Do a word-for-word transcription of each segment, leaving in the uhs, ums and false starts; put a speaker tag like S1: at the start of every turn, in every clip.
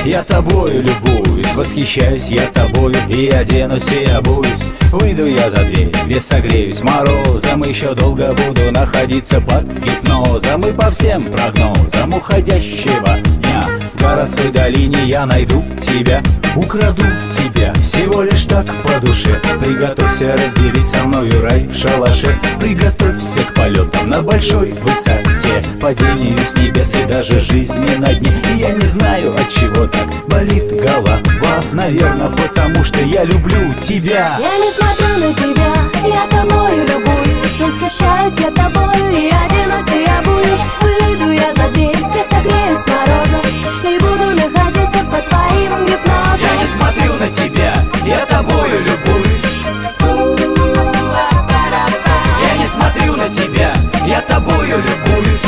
S1: Я тобою любуюсь, восхищаюсь я тобою. И оденусь, и обуюсь, выйду я за дверь, где согреюсь морозом. Еще долго буду находиться под гипнозом. И по всем прогнозам уходящего дня в городской долине я найду тебя, украду тебя, всего лишь так по душе. Приготовься разделить со мною рай в шалаше. Приготовься к полетам на большой высоте, падению с небес и даже жизни на дне. И я не знаю, от чего так болит голова. Наверное, потому что я люблю тебя.
S2: Я не смотрю на тебя, я тобою любуюсь. Восхищаюсь я тобою, и оденусь, и обуюсь. Выйду я за дверь, где согреюсь с морозом, и буду находиться под твоим гипнозом.
S1: Я не смотрю на тебя, я тобою любуюсь. Я не смотрю на тебя, я тобою любуюсь.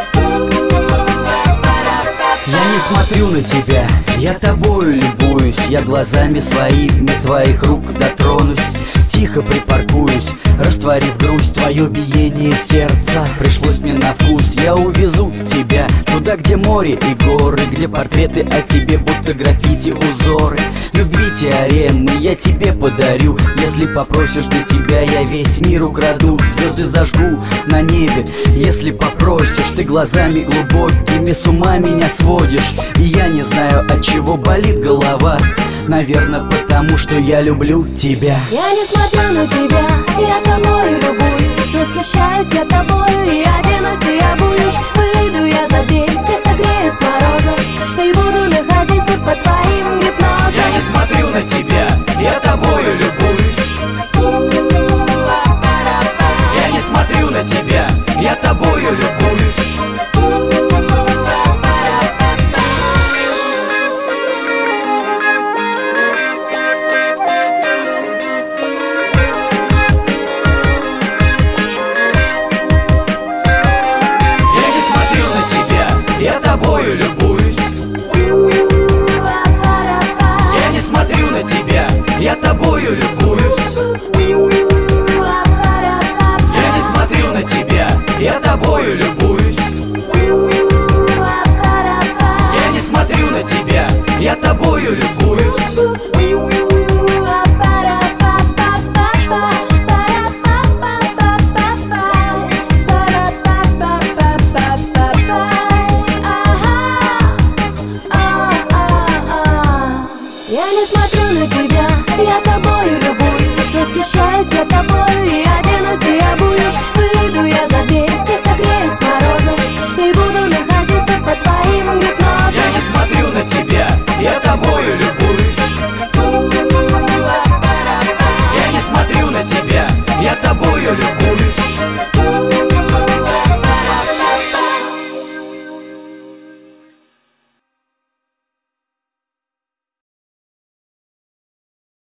S3: Я не смотрю на тебя, я тобою любуюсь. Я глазами своими твоих рук дотронусь. Тихо припаркуюсь, растворив грусть, твое биение сердца пришлось мне на вкус. Я увезу тебя туда, где море и горы, где портреты о тебе будто граффити узоры. Любви теоремы я тебе подарю. Если попросишь, для тебя я весь мир украду. Звезды зажгу на небе, если попросишь. Ты глазами глубокими с ума меня сводишь. И я не знаю, от чего болит голова. Наверное, потому что я люблю тебя.
S2: Я не смотрю на тебя, я тобою любуюсь. Восхищаюсь я тобою, и оденусь, и обуюсь. Выйду я за дверь, где согреюсь с морозом, и буду находиться под твоим гипнозом.
S1: Я не смотрю на тебя, я тобою любуюсь. Я не смотрю на тебя, я тобою любуюсь. Я тобою любуюсь. Я не смотрю на тебя, я тобою любуюсь. Я не смотрю на тебя, я тобою любуюсь. Я не смотрю на тебя, я тобою любуюсь.
S2: Я не смотрю на тебя, я тобою любуюсь. Восхищаюсь я тобою, и оденусь, и обуюсь. Выйду я за дверь, где согреюсь с морозом, и буду находиться под твоим гипнозом.
S1: Я не смотрю на тебя, я тобою любуюсь. Я не смотрю на тебя, я тобою любуюсь.